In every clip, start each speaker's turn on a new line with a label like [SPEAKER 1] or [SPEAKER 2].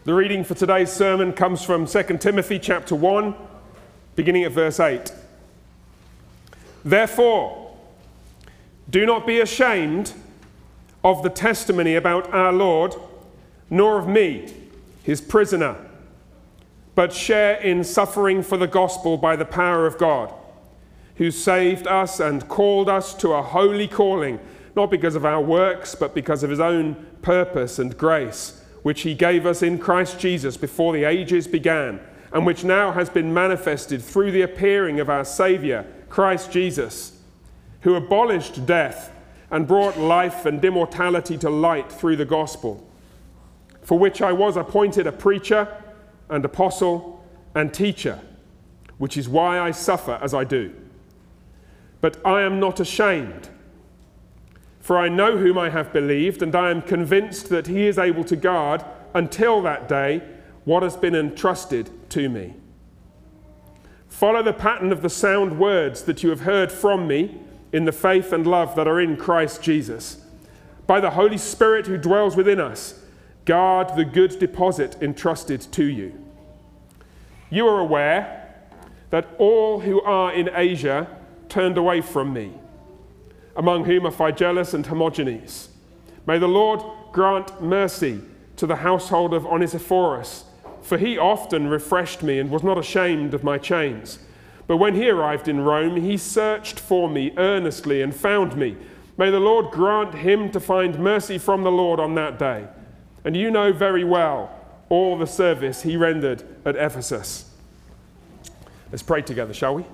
[SPEAKER 1] The reading for today's sermon comes from 2 Timothy chapter 1, beginning at verse 8. Therefore, do not be ashamed of the testimony about our Lord, nor of me, his prisoner, but share in suffering for the gospel by the power of God, who saved us and called us to a holy calling, not because of our works, but because of his own purpose and grace, which he gave us in Christ Jesus before the ages began, and which now has been manifested through the appearing of our Saviour, Christ Jesus, who abolished death and brought life and immortality to light through the gospel, for which I was appointed a preacher and apostle and teacher, which is why I suffer as I do. But I am not ashamed, for I know whom I have believed, and I am convinced that he is able to guard until that day what has been entrusted to me. Follow the pattern of the sound words that you have heard from me in the faith and love that are in Christ Jesus. By the Holy Spirit who dwells within us, guard the good deposit entrusted to you. You are aware that all who are in Asia turned away from me, among whom are Phygelus and Hermogenes. May the Lord grant mercy to the household of Onesiphorus, for he often refreshed me and was not ashamed of my chains. But when he arrived in Rome, he searched for me earnestly and found me. May the Lord grant him to find mercy from the Lord on that day. And you know very well all the service he rendered at Ephesus. Let's pray together, shall we?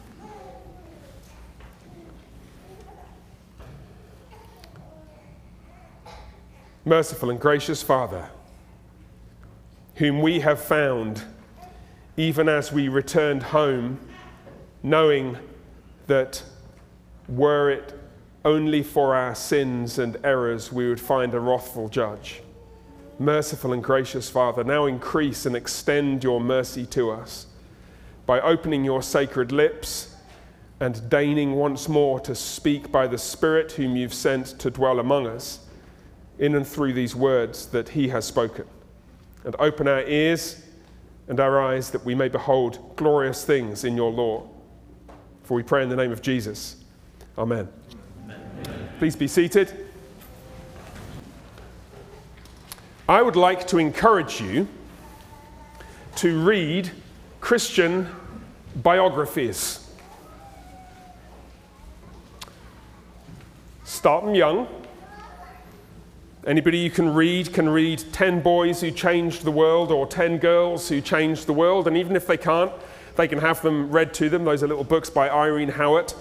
[SPEAKER 1] Merciful and gracious Father, whom we have found even as we returned home, knowing that were it only for our sins and errors we would find a wrathful judge. Merciful and gracious Father, now increase and extend your mercy to us by opening your sacred lips and deigning once more to speak by the Spirit whom you've sent to dwell among us, in and through these words that he has spoken. And open our ears and our eyes that we may behold glorious things in your law. For we pray in the name of Jesus. Amen. Amen. Please be seated. I would like to encourage you to read Christian biographies. Start them young. Anybody you can read 10 boys who changed the world or 10 girls who changed the world, and even if they can't, they can have them read to them. Those are little books by Irene Howard.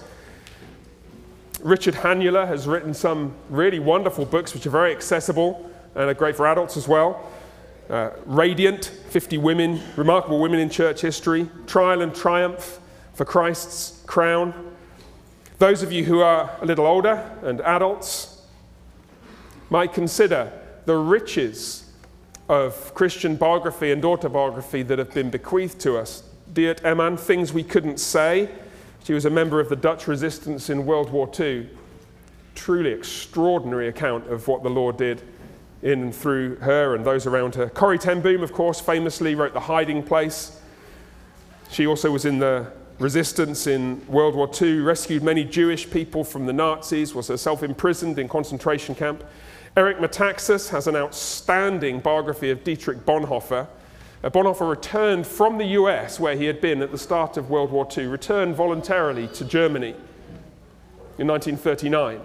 [SPEAKER 1] Richard Hanula has written some really wonderful books which are very accessible and are great for adults as well. Radiant, 50 women, remarkable women in church history. Trial and Triumph for Christ's Crown. Those of you who are a little older and adults might consider the riches of Christian biography and autobiography that have been bequeathed to us. Diet Eman, Things We Couldn't Say. She was a member of the Dutch resistance in World War II. Truly extraordinary account of what the Lord did in and through her and those around her. Corrie ten Boom, of course, famously wrote The Hiding Place. She also was in the resistance in World War II, rescued many Jewish people from the Nazis, was herself imprisoned in concentration camp. Eric Metaxas has an outstanding biography of Dietrich Bonhoeffer. Bonhoeffer returned from the US, where he had been at the start of World War II, returned voluntarily to Germany in 1939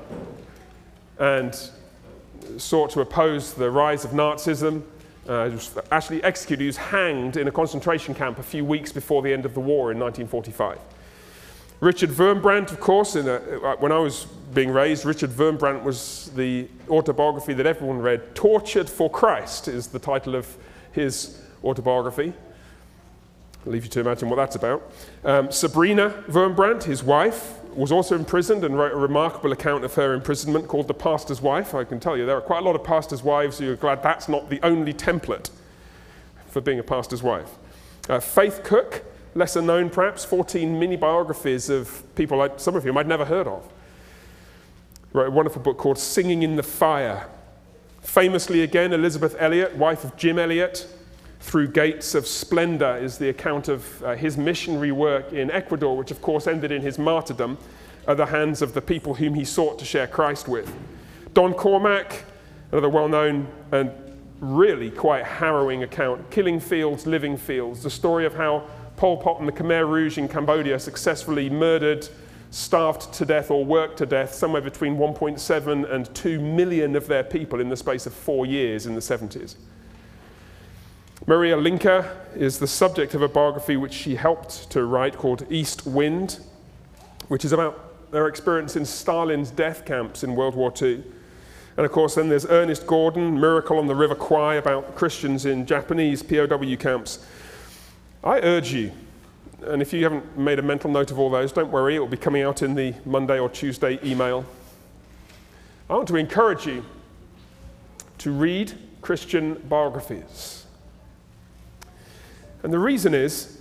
[SPEAKER 1] and sought to oppose the rise of Nazism. He was actually executed. He was hanged in a concentration camp a few weeks before the end of the war in 1945. Richard Wurmbrand, of course, when I was being raised, Richard Wurmbrand was the autobiography that everyone read. Tortured for Christ is the title of his autobiography. I'll leave you to imagine what that's about. Sabrina Wurmbrand, his wife, was also imprisoned and wrote a remarkable account of her imprisonment called The Pastor's Wife. I can tell you there are quite a lot of pastors' wives who are glad that's not the only template for being a pastor's wife. Faith Cook, lesser known perhaps, 14 mini biographies of people, like some of whom I'd never heard of. Wrote a wonderful book called Singing in the Fire. Famously again, Elizabeth Elliot, wife of Jim Elliot, Through Gates of Splendor is the account of his missionary work in Ecuador, which of course ended in his martyrdom at the hands of the people whom he sought to share Christ with. Don Cormack, another well-known and really quite harrowing account, Killing Fields, Living Fields, the story of how Pol Pot and the Khmer Rouge in Cambodia successfully murdered, starved to death or worked to death somewhere between 1.7 and 2 million of their people in the space of 4 years in the 70s. Maria Linka is the subject of a biography which she helped to write called East Wind, which is about their experience in Stalin's death camps in World War II. And of course, then there's Ernest Gordon, Miracle on the River Kwai, about Christians in Japanese POW camps. I urge you, and if you haven't made a mental note of all those, don't worry, it will be coming out in the Monday or Tuesday email. I want to encourage you to read Christian biographies. And the reason is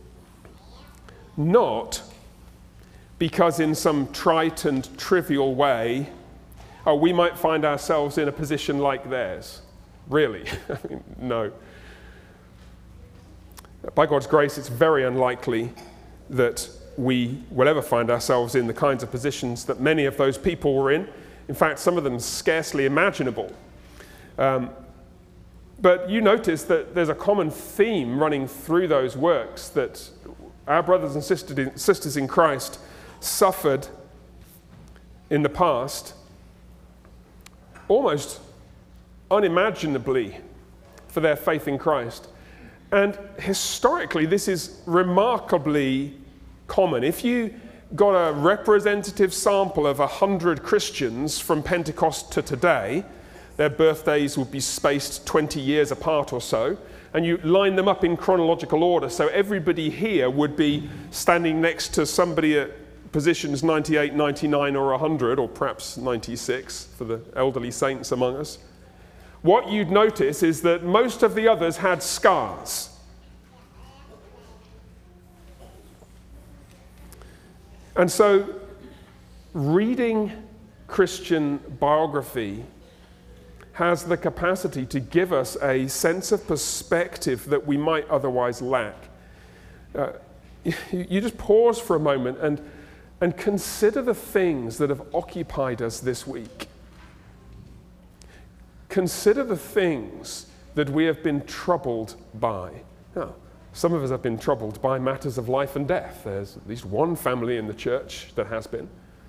[SPEAKER 1] not because in some trite and trivial way, we might find ourselves in a position like theirs. Really? No. By God's grace, it's very unlikely that we will ever find ourselves in the kinds of positions that many of those people were in. In fact, some of them scarcely imaginable. But you notice that there's a common theme running through those works, that our brothers and sisters in Christ suffered in the past almost unimaginably for their faith in Christ. And historically, this is remarkably common. If you got a representative sample of 100 Christians from Pentecost to today, their birthdays would be spaced 20 years apart or so, and you line them up in chronological order, so everybody here would be standing next to somebody at positions 98, 99, or 100, or perhaps 96 for the elderly saints among us. What you'd notice is that most of the others had scars. And so, reading Christian biography has the capacity to give us a sense of perspective that we might otherwise lack. You just pause for a moment and consider the things that have occupied us this week. Consider the things that we have been troubled by. Now, some of us have been troubled by matters of life and death. There's at least one family in the church that has been.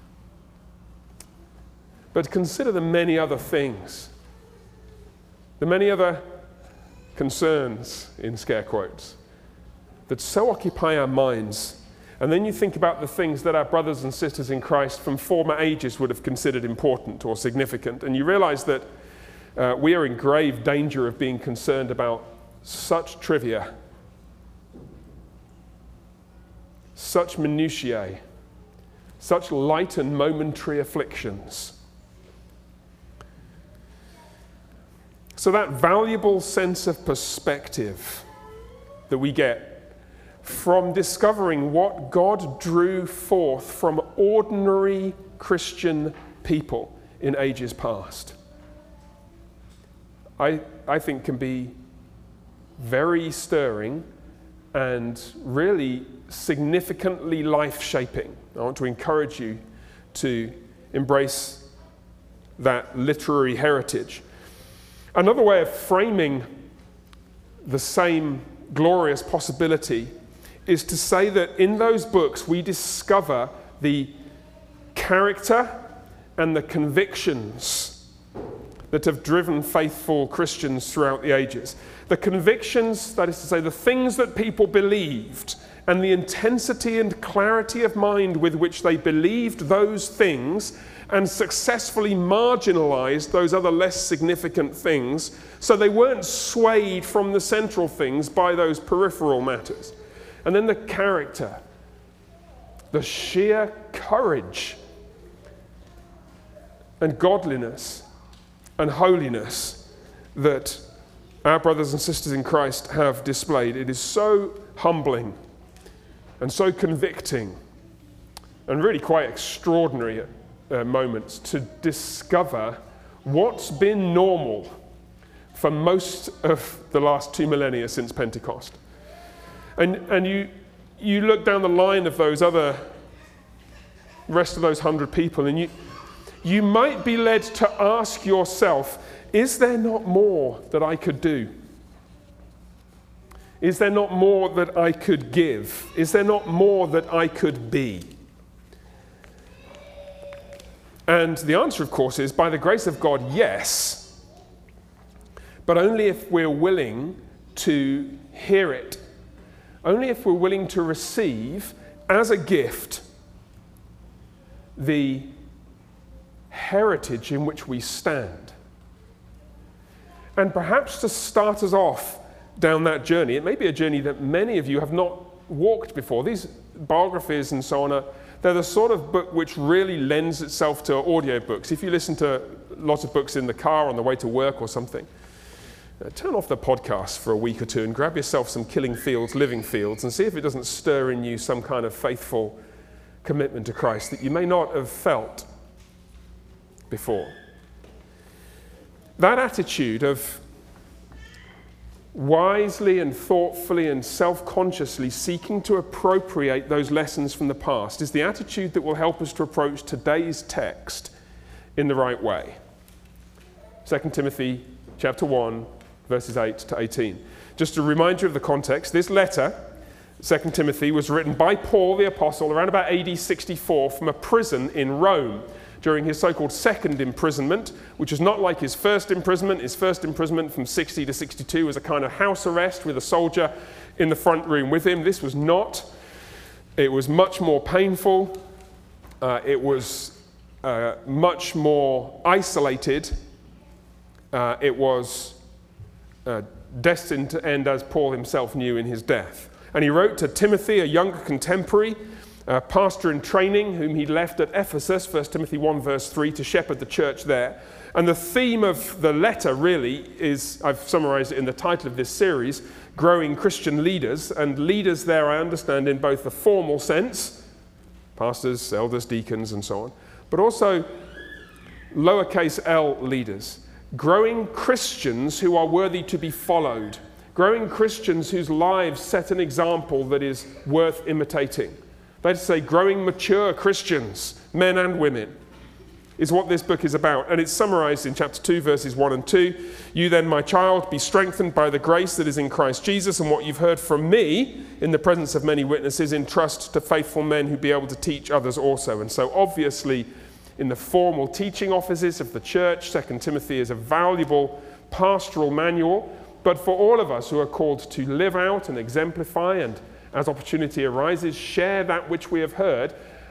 [SPEAKER 1] But consider the many other things, the many other concerns, in scare quotes, that so occupy our minds. And then you think about the things that our brothers and sisters in Christ from former ages would have considered important or significant, and you realize that we are in grave danger of being concerned about such trivia, such minutiae, such light and momentary afflictions. So that valuable sense of perspective that we get from discovering what God drew forth from ordinary Christian people in ages past, I think can be very stirring and really significantly life-shaping. I want to encourage you to embrace that literary heritage. Another way of framing the same glorious possibility is to say that in those books we discover the character and the convictions that have driven faithful Christians throughout the ages. The convictions, that is to say, the things that people believed, and the intensity and clarity of mind with which they believed those things and successfully marginalized those other less significant things, so they weren't swayed from the central things by those peripheral matters. And then the character, the sheer courage and godliness and holiness that our brothers and sisters in Christ have displayed. It is so humbling and so convicting and really quite extraordinary at moments to discover what's been normal for most of the last 2 millennia since Pentecost. And you look down the line of those other, rest of those 100 people, and you might be led to ask yourself, is there not more that I could do? Is there not more that I could give? Is there not more that I could be? And the answer, of course, is by the grace of God, yes, but only if we're willing to hear it. Only if we're willing to receive as a gift the heritage in which we stand. And perhaps to start us off down that journey, it may be a journey that many of you have not walked before. These biographies and so on, they're the sort of book which really lends itself to audiobooks. If you listen to lots of books in the car on the way to work or something, turn off the podcast for a week or two and grab yourself some Killing Fields, Living Fields, and see if it doesn't stir in you some kind of faithful commitment to Christ that you may not have felt before. That attitude of wisely and thoughtfully and self-consciously seeking to appropriate those lessons from the past is the attitude that will help us to approach today's text in the right way. 2 Timothy chapter 1, verses 8 to 18. Just to remind you of the context, this letter, 2 Timothy, was written by Paul the Apostle around about AD 64 from a prison in Rome during his so-called second imprisonment, which is not like his first imprisonment. His first imprisonment from 60 to 62 was a kind of house arrest with a soldier in the front room with him. This was not. It was much more painful. It was much more isolated. It was destined to end, as Paul himself knew, in his death. And he wrote to Timothy, a younger contemporary, pastor in training, whom he left at Ephesus, 1 Timothy 1 verse 3, to shepherd the church there. And the theme of the letter really is, I've summarized it in the title of this series, Growing Christian Leaders. And leaders there, I understand, in both the formal sense, pastors, elders, deacons, and so on, but also lowercase l leaders. Growing Christians who are worthy to be followed. Growing Christians whose lives set an example that is worth imitating. That is to say, growing mature Christians, men and women, is what this book is about. And it's summarized in chapter 2, verses 1 and 2. You then, my child, be strengthened by the grace that is in Christ Jesus, and what you've heard from me in the presence of many witnesses, entrust to faithful men who be able to teach others also. And so obviously, in the formal teaching offices of the church, 2 Timothy is a valuable pastoral manual. But for all of us who are called to live out and exemplify and, as opportunity arises, share that which we have heard,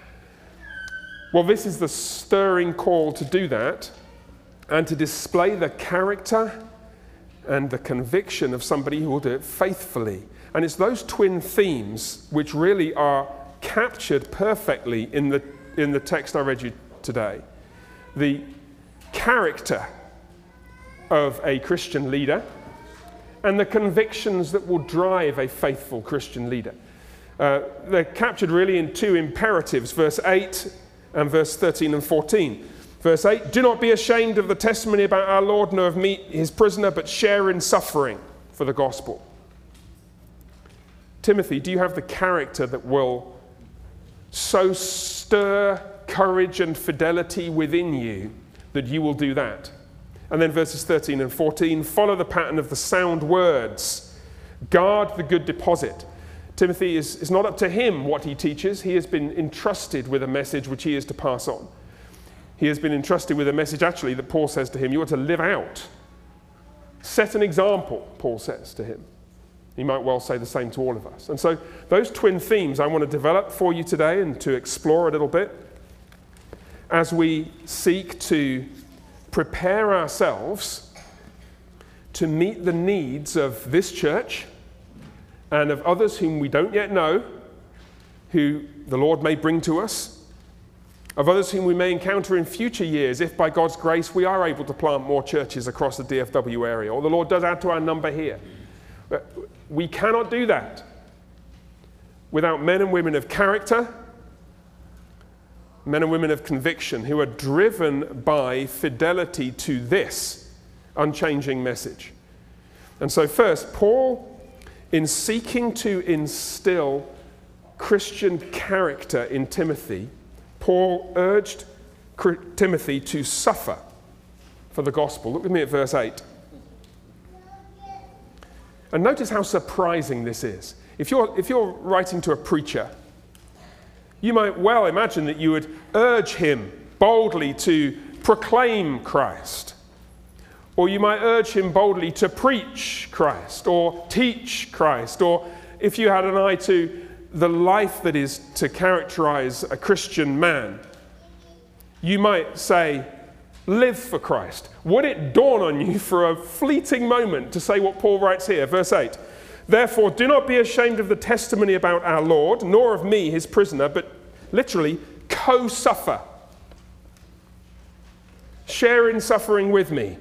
[SPEAKER 1] well, this is the stirring call to do that and to display the character and the conviction of somebody who will do it faithfully. And it's those twin themes which really are captured perfectly in the text I read you today. The character of a Christian leader and the convictions that will drive a faithful Christian leader. They're captured really in two imperatives, verse 8 and verse 13 and 14. Verse 8, do not be ashamed of the testimony about our Lord, nor of me, his prisoner, but share in suffering for the gospel. Timothy, do you have the character that will so stir courage and fidelity within you that you will do that? And then verses 13 and 14, follow the pattern of the sound words. Guard the good deposit. Timothy is not up to him what he teaches. He has been entrusted with a message which he is to pass on. He has been entrusted with a message actually that Paul says to him, you are to live out. Set an example, Paul says to him. He might well say the same to all of us. And so those twin themes I want to develop for you today and to explore a little bit as we seek to prepare ourselves to meet the needs of this church and of others whom we don't yet know, who the Lord may bring to us, of others whom we may encounter in future years if by God's grace we are able to plant more churches across the DFW area, or the Lord does add to our number here. We cannot do that without men and women of character, men and women of conviction who are driven by fidelity to this unchanging message. And so first, Paul, in seeking to instill Christian character in Timothy, Paul urged Timothy to suffer for the gospel. Look with me at verse 8. And notice how surprising this is. If you're writing to a preacher, you might well imagine that you would urge him boldly to proclaim Christ. Or you might urge him boldly to preach Christ or teach Christ. Or if you had an eye to the life that is to characterize a Christian man, you might say, live for Christ. Would it dawn on you for a fleeting moment to say what Paul writes here, verse 8? Therefore, do not be ashamed of the testimony about our Lord, nor of me, his prisoner, but literally co-suffer. Share in suffering with me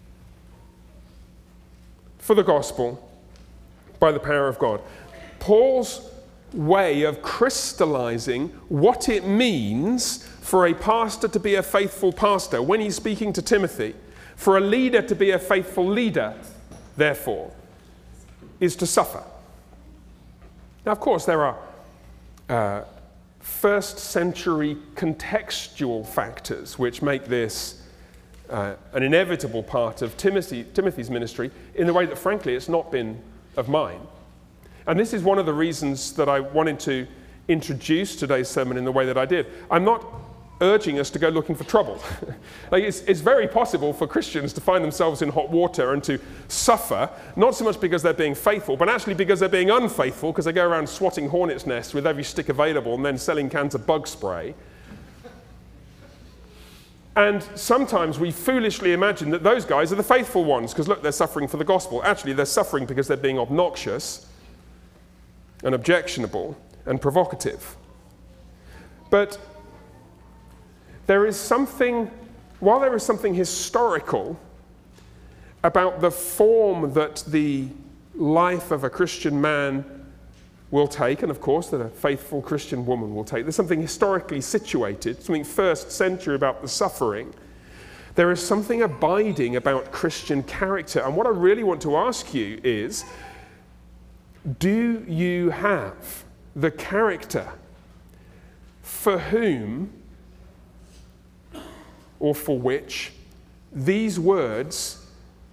[SPEAKER 1] for the gospel by the power of God. Paul's way of crystallizing what it means for a pastor to be a faithful pastor when he's speaking to Timothy, for a leader to be a faithful leader, therefore, is to suffer. Now, of course, there are first century contextual factors which make this an inevitable part of Timothy's ministry in the way that, frankly, it's not been of mine. And this is one of the reasons that I wanted to introduce today's sermon in the way that I did. I'm not urging us to go looking for trouble. It's very possible for Christians to find themselves in hot water and to suffer, not so much because they're being faithful, but actually because they're being unfaithful, because they go around swatting hornets' nests with every stick available and then selling cans of bug spray. And sometimes we foolishly imagine that those guys are the faithful ones, because look, they're suffering for the gospel. Actually, they're suffering because they're being obnoxious and objectionable and provocative. But there is something, while there is something historical about the form that the life of a Christian man will take, and of course that a faithful Christian woman will take, there's something historically situated, something first century about the suffering. There is something abiding about Christian character. And what I really want to ask you is, do you have the character for whom or for which these words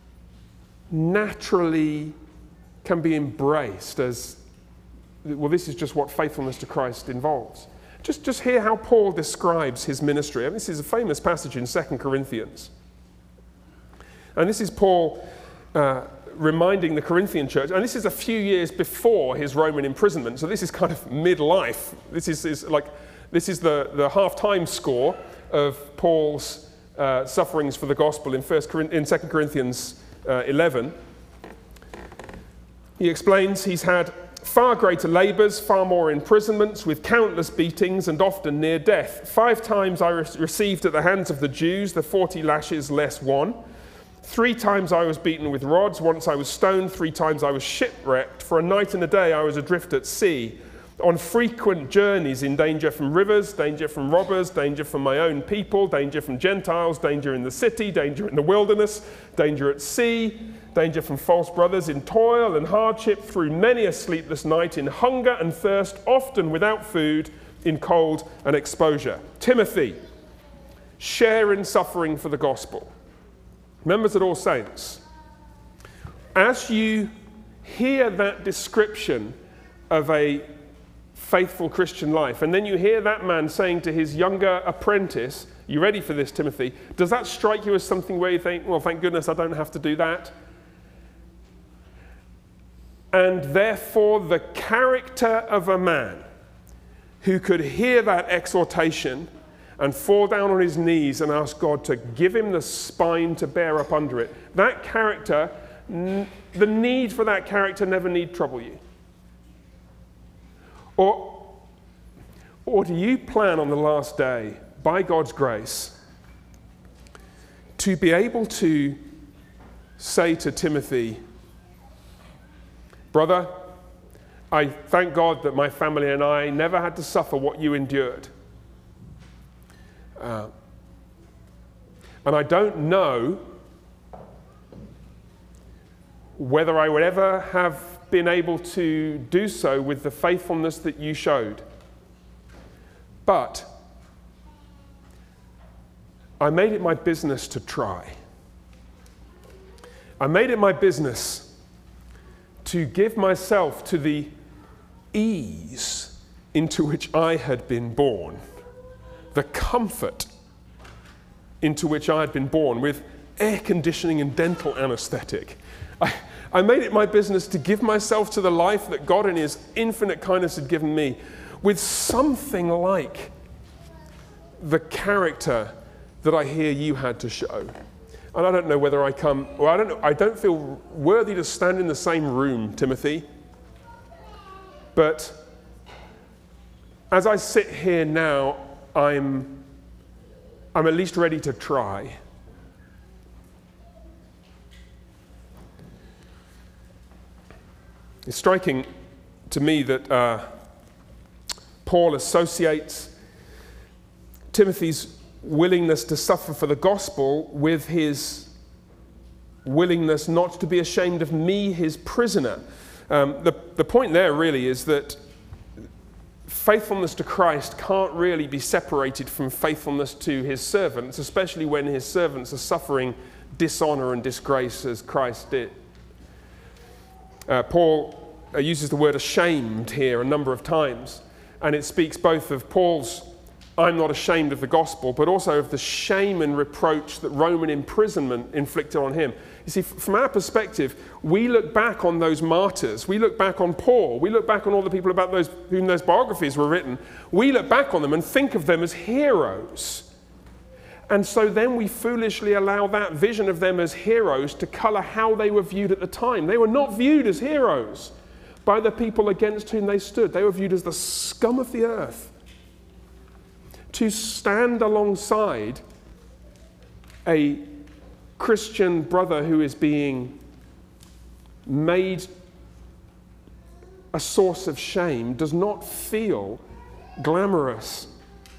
[SPEAKER 1] naturally can be embraced as, well, this is just what faithfulness to Christ involves? Just hear how Paul describes his ministry. And this is a famous passage in 2 Corinthians. And this is Paul reminding the Corinthian church, and this is a few years before his Roman imprisonment, so this is kind of midlife. This is the half-time score of Paul's sufferings for the gospel in 2 Corinthians 11. He explains he's had far greater labours, far more imprisonments, with countless beatings and often near death. 5 times I received at the hands of the Jews the 40 lashes less one. 3 times I was beaten with rods, once I was stoned, 3 times I was shipwrecked. For a night and a day I was adrift at sea, on frequent journeys in danger from rivers, danger from robbers, danger from my own people, danger from Gentiles, danger in the city, danger in the wilderness, danger at sea, danger from false brothers, in toil and hardship, through many a sleepless night, in hunger and thirst, often without food, in cold and exposure. Timothy, share in suffering for the gospel. Members at All Saints, as you hear that description of a faithful Christian life, and then you hear that man saying to his younger apprentice, you ready for this, Timothy? Does that strike you as something where you think, well, thank goodness I don't have to do that? And therefore, the character of a man who could hear that exhortation and fall down on his knees and ask God to give him the spine to bear up under it, that character, the need for that character never need trouble you. Or do you plan on the last day, by God's grace, to be able to say to Timothy, brother, I thank God that my family and I never had to suffer what you endured. And I don't know whether I would ever have been able to do so with the faithfulness that you showed. But I made it my business to try. I made it my business to give myself to the ease into which I had been born, the comfort into which I had been born, with air conditioning and dental anesthetic. I made it my business to give myself to the life that God in His infinite kindness had given me, with something like the character that I hear you had to show. And I don't know whether I don't feel worthy to stand in the same room, Timothy. But as I sit here now, I'm at least ready to try. It's striking to me that Paul associates Timothy's willingness to suffer for the gospel with his willingness not to be ashamed of me, his prisoner. The point there really is that faithfulness to Christ can't really be separated from faithfulness to his servants, especially when his servants are suffering dishonor and disgrace as Christ did. Paul uses the word ashamed here a number of times, and it speaks both of Paul's I'm not ashamed of the gospel, but also of the shame and reproach that Roman imprisonment inflicted on him. You see, from our perspective, we look back on those martyrs. We look back on Paul. We look back on all the people about those whom those biographies were written. We look back on them and think of them as heroes. And so then we foolishly allow that vision of them as heroes to colour how they were viewed at the time. They were not viewed as heroes by the people against whom they stood. They were viewed as the scum of the earth. To stand alongside a Christian brother who is being made a source of shame does not feel glamorous.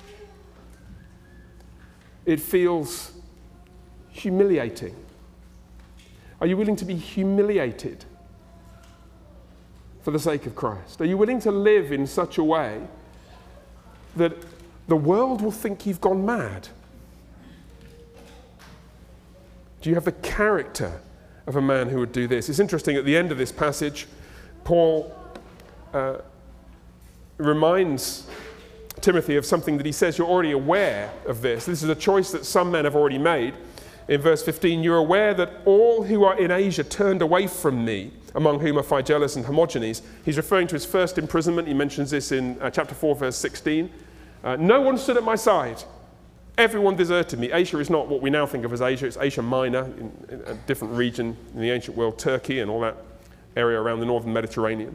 [SPEAKER 1] It feels humiliating. Are you willing to be humiliated for the sake of Christ? Are you willing to live in such a way that the world will think you've gone mad? Do you have the character of a man who would do this? It's interesting, at the end of this passage, Paul reminds Timothy of something that he says, you're already aware of this. This is a choice that some men have already made. In verse 15, you're aware that all who are in Asia turned away from me, among whom are Phygelus and Hermogenes. He's referring to his first imprisonment. He mentions this in chapter 4, verse 16. No one stood at my side. Everyone deserted me. Asia is not what we now think of as Asia. It's Asia Minor, in a different region in the ancient world, Turkey and all that area around the northern Mediterranean.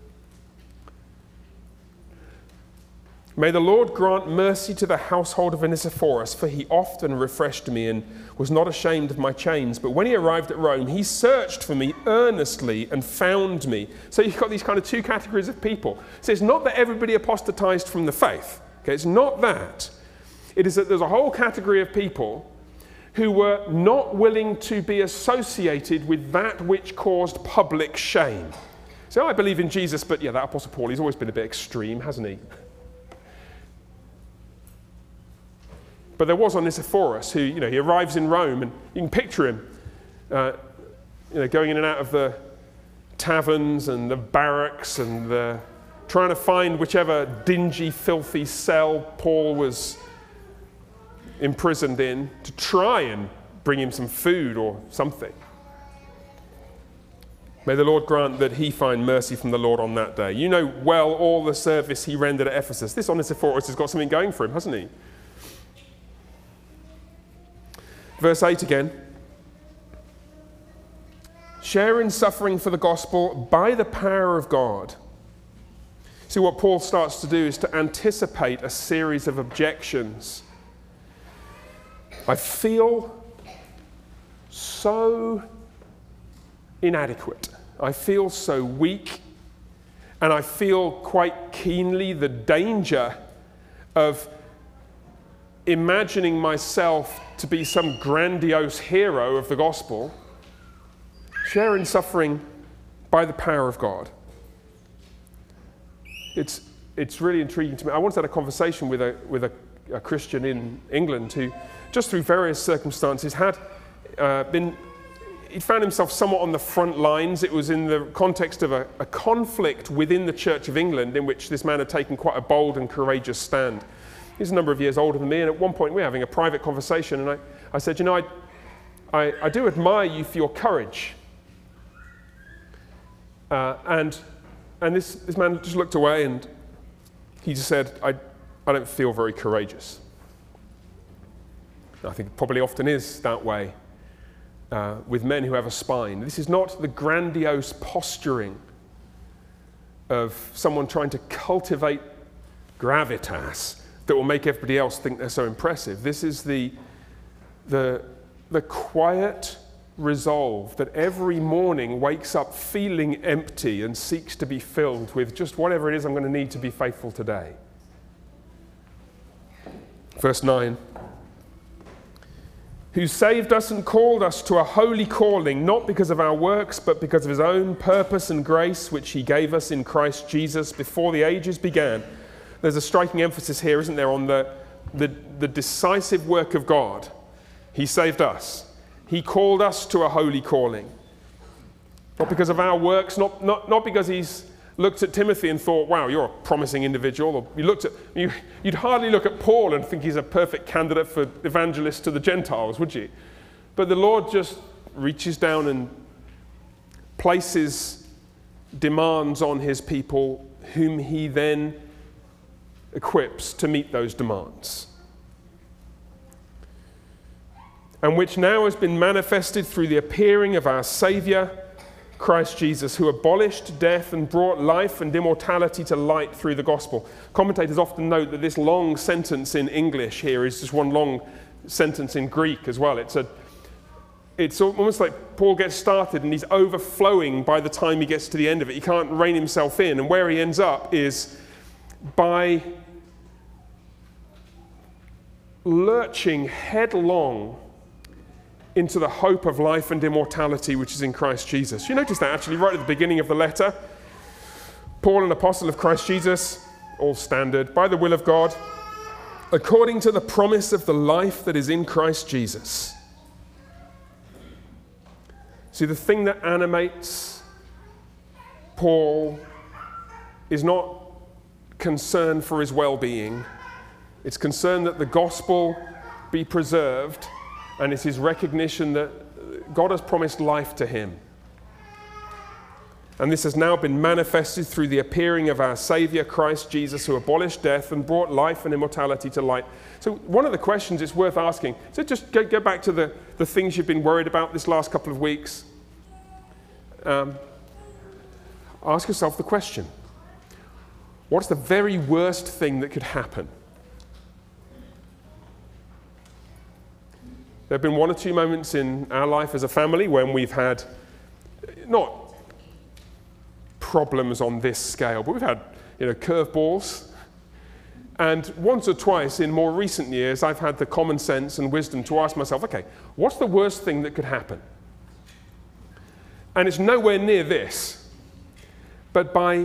[SPEAKER 1] May the Lord grant mercy to the household of Onesiphorus, for he often refreshed me and was not ashamed of my chains. But when he arrived at Rome, he searched for me earnestly and found me. So you've got these kind of two categories of people. So it's not that everybody apostatized from the faith. Okay, it's not that. It is that there's a whole category of people who were not willing to be associated with that which caused public shame. So I believe in Jesus, but yeah, that Apostle Paul, he's always been a bit extreme, hasn't he? But there was Onesiphorus who, he arrives in Rome, and you can picture him, going in and out of the taverns and the barracks and trying to find whichever dingy, filthy cell Paul was imprisoned in to try and bring him some food or something. May the Lord grant that he find mercy from the Lord on that day. You know well all the service he rendered at Ephesus. This Onesiphorus has got something going for him, hasn't he? Verse 8 again. Share in suffering for the gospel by the power of God. See, what Paul starts to do is to anticipate a series of objections. I feel so inadequate. I feel so weak. And I feel quite keenly the danger of imagining myself to be some grandiose hero of the gospel, Share in suffering by the power of God. It's really intriguing to me. I once had a conversation with a Christian in England who, just through various circumstances, he found himself somewhat on the front lines. It was in the context of a conflict within the Church of England in which this man had taken quite a bold and courageous stand. He's a number of years older than me, and at one point we were having a private conversation, and I said, you know, I do admire you for your courage. And this man just looked away, and he just said, I don't feel very courageous. I think it probably often is that way with men who have a spine. This is not the grandiose posturing of someone trying to cultivate gravitas that will make everybody else think they're so impressive. This is the quiet resolve that every morning wakes up feeling empty and seeks to be filled with just whatever it is I'm going to need to be faithful today. Verse 9. Who saved us and called us to a holy calling, not because of our works, but because of his own purpose and grace, which he gave us in Christ Jesus before the ages began. There's a striking emphasis here, isn't there, on the decisive work of God. He saved us. He called us to a holy calling. Not because of our works, not because he's looked at Timothy and thought, wow, you're a promising individual. Or you'd hardly look at Paul and think he's a perfect candidate for evangelist to the Gentiles, would you? But the Lord just reaches down and places demands on his people, whom he then equips to meet those demands. And which now has been manifested through the appearing of our Saviour, Christ Jesus, who abolished death and brought life and immortality to light through the gospel. Commentators often note that this long sentence in English here is just one long sentence in Greek as well. It's almost like Paul gets started and he's overflowing by the time he gets to the end of it. He can't rein himself in, and where he ends up is by lurching headlong into the hope of life and immortality which is in Christ Jesus. You notice that actually right at the beginning of the letter. Paul, an apostle of Christ Jesus, all standard, by the will of God, according to the promise of the life that is in Christ Jesus. See, the thing that animates Paul is not concern for his well-being. It's concern that the gospel be preserved, and it's his recognition that God has promised life to him. And this has now been manifested through the appearing of our Saviour, Christ Jesus, who abolished death and brought life and immortality to light. So one of the questions it's worth asking, so just go back to the things you've been worried about this last couple of weeks. Ask yourself the question, what's the very worst thing that could happen? There have been one or two moments in our life as a family when we've had, not problems on this scale, but we've had, curveballs. And once or twice in more recent years, I've had the common sense and wisdom to ask myself, okay, what's the worst thing that could happen? And it's nowhere near this. But by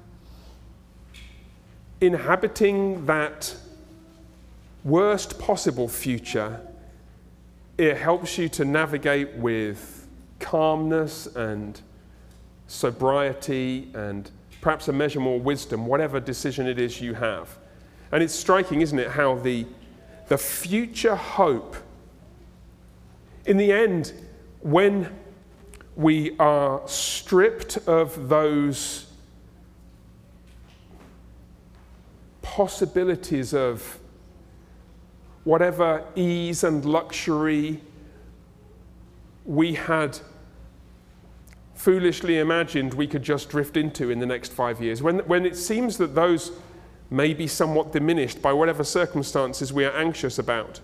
[SPEAKER 1] inhabiting that worst possible future, it helps you to navigate with calmness and sobriety and perhaps a measure more wisdom, whatever decision it is you have. And it's striking, isn't it, how the future hope, in the end, when we are stripped of those possibilities of whatever ease and luxury we had foolishly imagined we could just drift into in the next 5 years, when it seems that those may be somewhat diminished by whatever circumstances we are anxious about.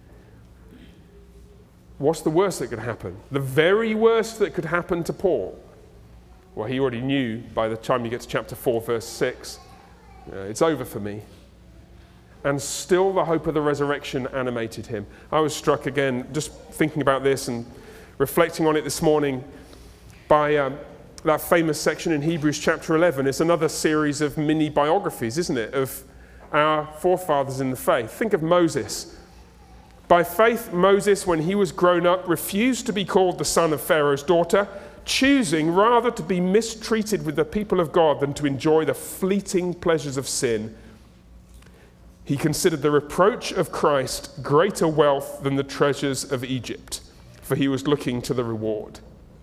[SPEAKER 1] What's the worst that could happen? The very worst that could happen to Paul. Well, he already knew by the time you get to chapter 4, verse 6, it's over for me. And still the hope of the resurrection animated him. I was struck again, just thinking about this and reflecting on it this morning, by that famous section in Hebrews chapter 11. It's another series of mini biographies, isn't it, of our forefathers in the faith. Think of Moses. By faith, Moses, when he was grown up, refused to be called the son of Pharaoh's daughter, choosing rather to be mistreated with the people of God than to enjoy the fleeting pleasures of sin. He considered the reproach of Christ greater wealth than the treasures of Egypt, for he was looking to the reward.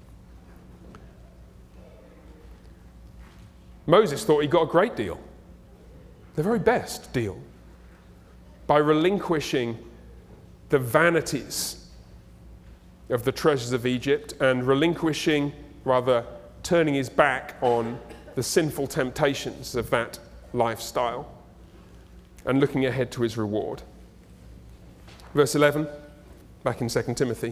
[SPEAKER 1] Moses thought he got a great deal, the very best deal, by relinquishing the vanities of the treasures of Egypt and turning his back on the sinful temptations of that lifestyle and looking ahead to his reward. Verse 11, back in 2 Timothy.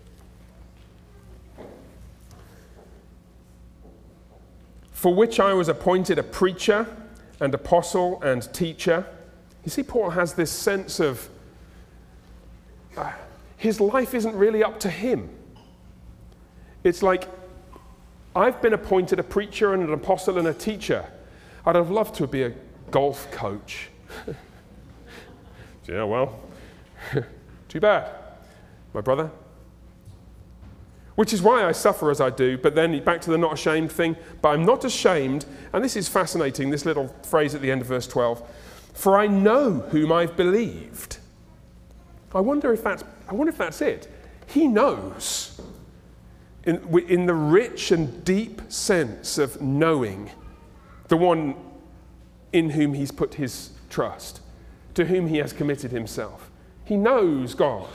[SPEAKER 1] For which I was appointed a preacher and apostle and teacher. You see, Paul has this sense of his life isn't really up to him. It's like, I've been appointed a preacher and an apostle and a teacher. I'd have loved to be a golf coach. Yeah, well, too bad, my brother. Which is why I suffer as I do, but then back to the not ashamed thing. But I'm not ashamed, and this is fascinating, this little phrase at the end of verse 12. For I know whom I've believed. I wonder if that's it. He knows, in the rich and deep sense of knowing the one in whom he's put his trust, to whom he has committed himself. He knows God.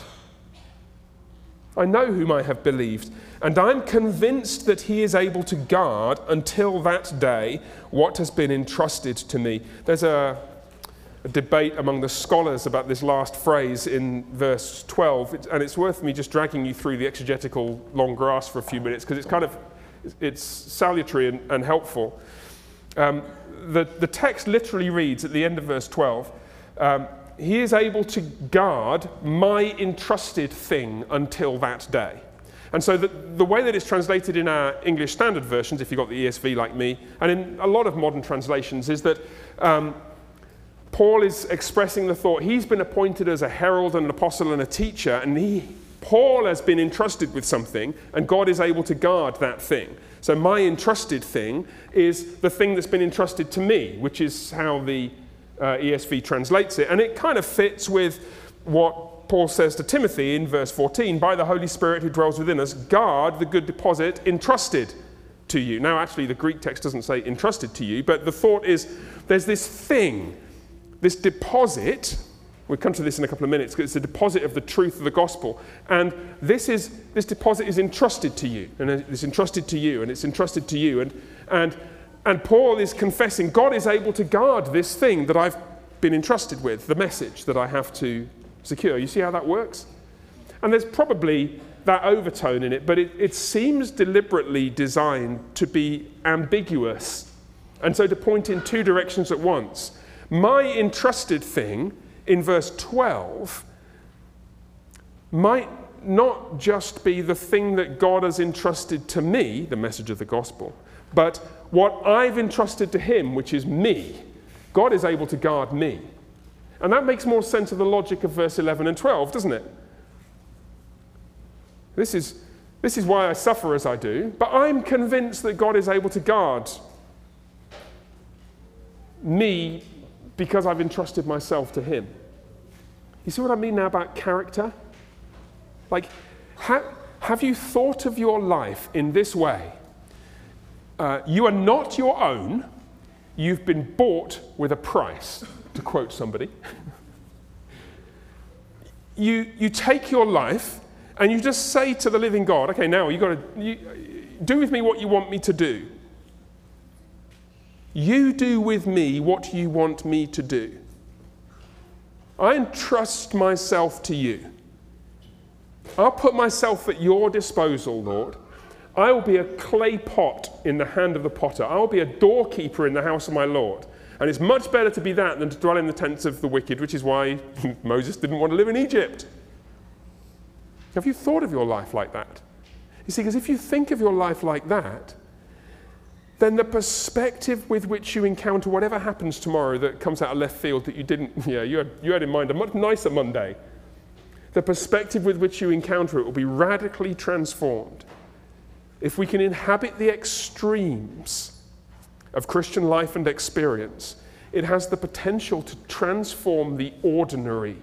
[SPEAKER 1] I know whom I have believed, and I'm convinced that he is able to guard until that day what has been entrusted to me. There's a debate among the scholars about this last phrase in verse 12, and it's worth me just dragging you through the exegetical long grass for a few minutes, because it's salutary and helpful. The text literally reads at the end of verse 12, he is able to guard my entrusted thing until that day. And so the way that it's translated in our English Standard Versions, if you've got the ESV like me, and in a lot of modern translations, is that Paul is expressing the thought he's been appointed as a herald and an apostle and a teacher, and Paul has been entrusted with something, and God is able to guard that thing. So my entrusted thing is the thing that's been entrusted to me, which is how the ESV translates it. And it kind of fits with what Paul says to Timothy in verse 14, by the Holy Spirit who dwells within us, guard the good deposit entrusted to you. Now, actually, the Greek text doesn't say entrusted to you, but the thought is there's this thing, this deposit. We'll come to this in a couple of minutes, because it's a deposit of the truth of the gospel. And this deposit is entrusted to you, and it's entrusted to you, and it's entrusted to you. And Paul is confessing God is able to guard this thing that I've been entrusted with, the message that I have to secure. You see how that works? And there's probably that overtone in it, but it seems deliberately designed to be ambiguous, and so to point in two directions at once. My entrusted thing, in verse 12, might not just be the thing that God has entrusted to me, the message of the gospel, but what I've entrusted to him, which is me. God is able to guard me. And that makes more sense of the logic of verse 11 and 12, doesn't it? This is why I suffer as I do, but I'm convinced that God is able to guard me because I've entrusted myself to him. You see what I mean now about character? Like, have you thought of your life in this way? You are not your own. You've been bought with a price, to quote somebody. You take your life and you just say to the living God, okay, now you do with me what you want me to do. You do with me what you want me to do. I entrust myself to you. I'll put myself at your disposal, Lord. I will be a clay pot in the hand of the potter. I will be a doorkeeper in the house of my Lord. And it's much better to be that than to dwell in the tents of the wicked, which is why Moses didn't want to live in Egypt. Have you thought of your life like that? You see, because if you think of your life like that, then the perspective with which you encounter whatever happens tomorrow that comes out of left field that you didn't, you had in mind a much nicer Monday, the perspective with which you encounter it will be radically transformed. If we can inhabit the extremes of Christian life and experience, it has the potential to transform the ordinary.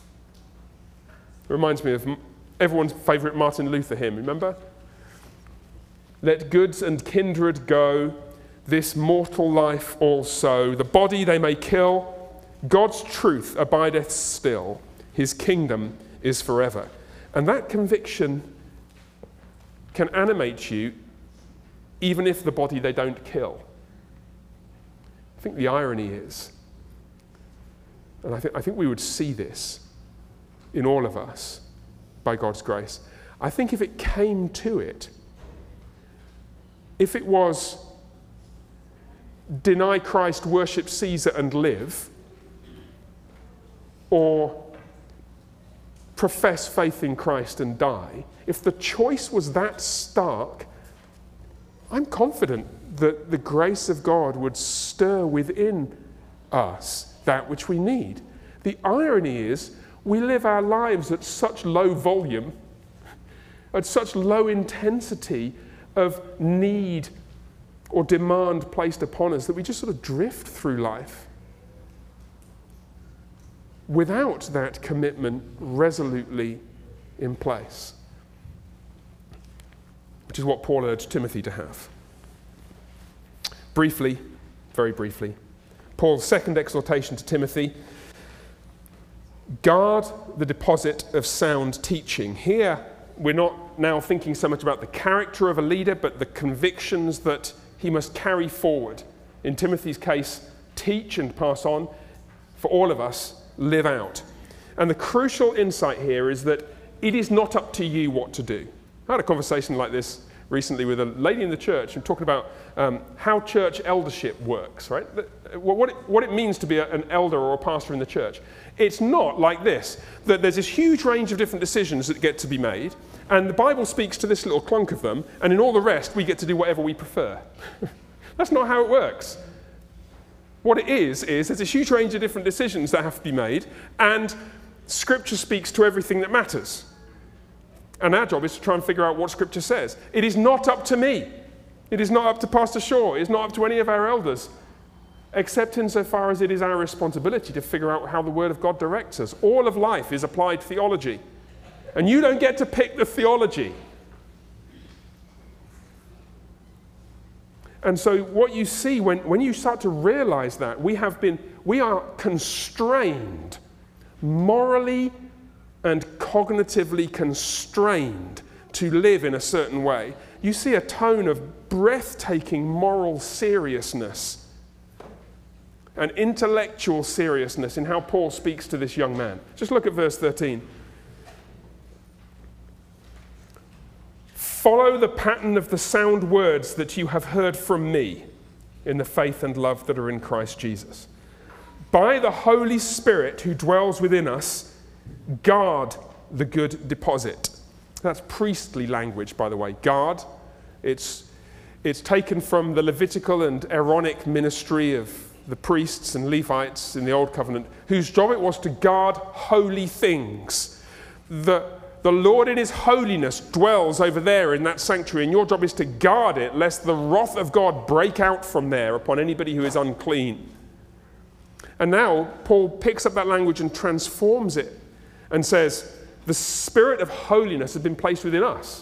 [SPEAKER 1] It reminds me of everyone's favourite Martin Luther hymn, remember? Let goods and kindred go, this mortal life also. The body they may kill, God's truth abideth still. His kingdom is forever. And that conviction can animate you even if the body they don't kill. I think the irony is, and I think we would see this in all of us by God's grace. I think if it came to it, if it was deny Christ, worship Caesar and live, or profess faith in Christ and die, if the choice was that stark, I'm confident that the grace of God would stir within us that which we need. The irony is, we live our lives at such low volume, at such low intensity of need or demand placed upon us that we just sort of drift through life without that commitment resolutely in place, which is what Paul urged Timothy to have. Briefly, very briefly, Paul's second exhortation to Timothy: guard the deposit of sound teaching. Here, we're not now thinking so much about the character of a leader, but the convictions that he must carry forward. In Timothy's case, teach and pass on. For all of us, live out. And the crucial insight here is that it is not up to you what to do. I had a conversation like this recently with a lady in the church and talking about how church eldership works, right? What it means to be an elder or a pastor in the church. It's not like this, that there's this huge range of different decisions that get to be made, and the Bible speaks to this little clunk of them, and in all the rest, we get to do whatever we prefer. That's not how it works. What it is there's this huge range of different decisions that have to be made, and Scripture speaks to everything that matters. And our job is to try and figure out what Scripture says. It is not up to me. It is not up to Pastor Shaw. It is not up to any of our elders, except insofar as it is our responsibility to figure out how the Word of God directs us. All of life is applied theology. And you don't get to pick the theology. And so what you see when you start to realize that, we are constrained, morally and cognitively constrained to live in a certain way. You see a tone of breathtaking moral seriousness and intellectual seriousness in how Paul speaks to this young man. Just look at verse 13. Follow the pattern of the sound words that you have heard from me in the faith and love that are in Christ Jesus. By the Holy Spirit who dwells within us, guard the good deposit. That's priestly language, by the way. Guard. It's taken from the Levitical and Aaronic ministry of the priests and Levites in the Old Covenant, whose job it was to guard holy things. The Lord in his holiness dwells over there in that sanctuary, and your job is to guard it, lest the wrath of God break out from there upon anybody who is unclean. And now Paul picks up that language and transforms it and says, the spirit of holiness has been placed within us.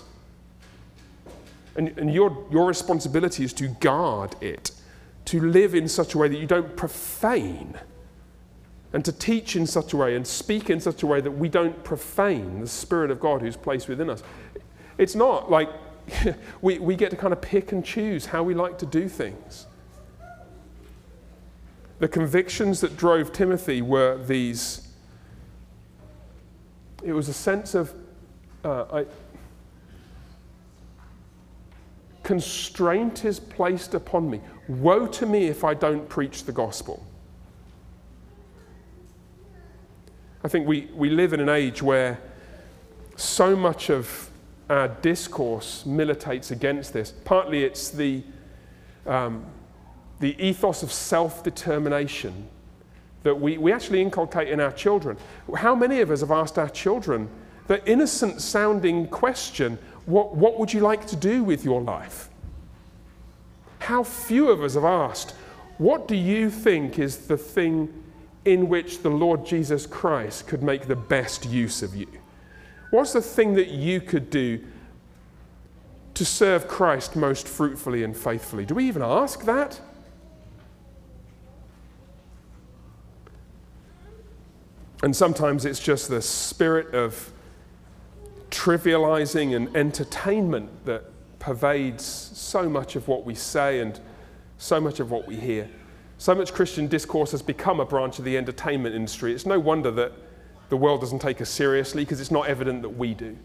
[SPEAKER 1] And your responsibility is to guard it, to live in such a way that you don't profane, and to teach in such a way and speak in such a way that we don't profane the Spirit of God who's placed within us. It's not like we get to kind of pick and choose how we like to do things. The convictions that drove Timothy were these. It was a sense of constraint is placed upon me. Woe to me if I don't preach the gospel. I think we live in an age where so much of our discourse militates against this. Partly it's the ethos of self-determination that we actually inculcate in our children. How many of us have asked our children the innocent-sounding question, what would you like to do with your life? How few of us have asked, what do you think is the thing in which the Lord Jesus Christ could make the best use of you? What's the thing that you could do to serve Christ most fruitfully and faithfully? Do we even ask that? And sometimes it's just the spirit of trivializing and entertainment that pervades so much of what we say and so much of what we hear. So much Christian discourse has become a branch of the entertainment industry. It's no wonder that the world doesn't take us seriously, because it's not evident that we do.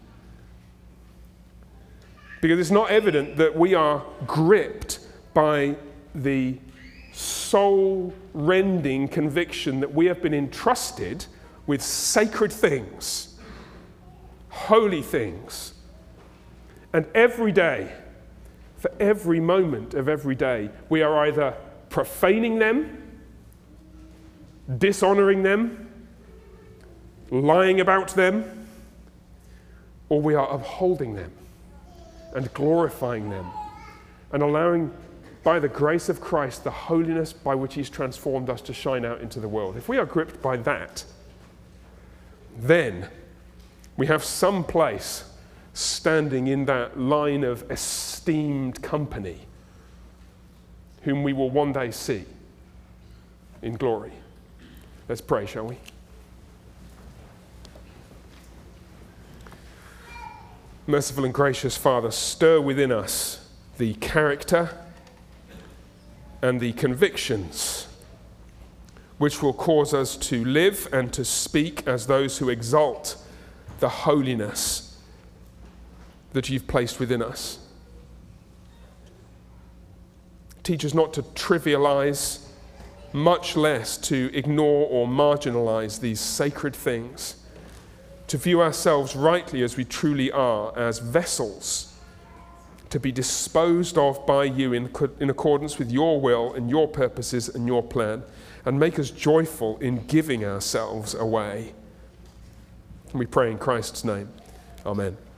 [SPEAKER 1] Because it's not evident that we are gripped by the soul-rending conviction that we have been entrusted with sacred things, holy things. And every day, for every moment of every day, we are either profaning them, dishonoring them, lying about them, or we are upholding them and glorifying them and allowing, by the grace of Christ, the holiness by which He's transformed us to shine out into the world. If we are gripped by that, then we have some place standing in that line of esteemed company whom we will one day see in glory. Let's pray, shall we? Merciful and gracious Father, stir within us the character and the convictions which will cause us to live and to speak as those who exalt the holiness that You've placed within us. Teach us not to trivialize, much less to ignore or marginalize these sacred things, to view ourselves rightly as we truly are, as vessels to be disposed of by You in accordance with Your will and Your purposes and Your plan, and make us joyful in giving ourselves away. And we pray in Christ's name. Amen.